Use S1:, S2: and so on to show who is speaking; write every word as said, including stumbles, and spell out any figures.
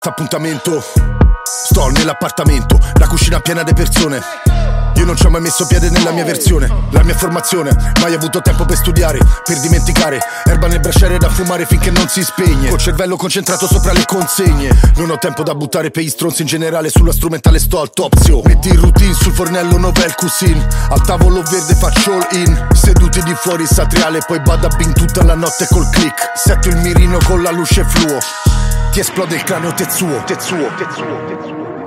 S1: Appuntamento, sto nell'appartamento, la cucina piena di persone. Io non ci ho mai messo piede nella mia versione, la mia formazione, mai avuto tempo per studiare, per dimenticare, erba nel braciere da fumare finché non si spegne, col cervello concentrato sopra le consegne. Non ho tempo da buttare per gli stronzi in generale, sulla strumentale sto al topsio. Metti in routine sul fornello novel cuisine, al tavolo verde faccio all in, seduti di fuori satriale, poi bada bing tutta la notte col click. Setto il mirino con la luce fluo, ti esplode il cranio Tetsuo, Tetsuo, Tetsuo, Tetsuo.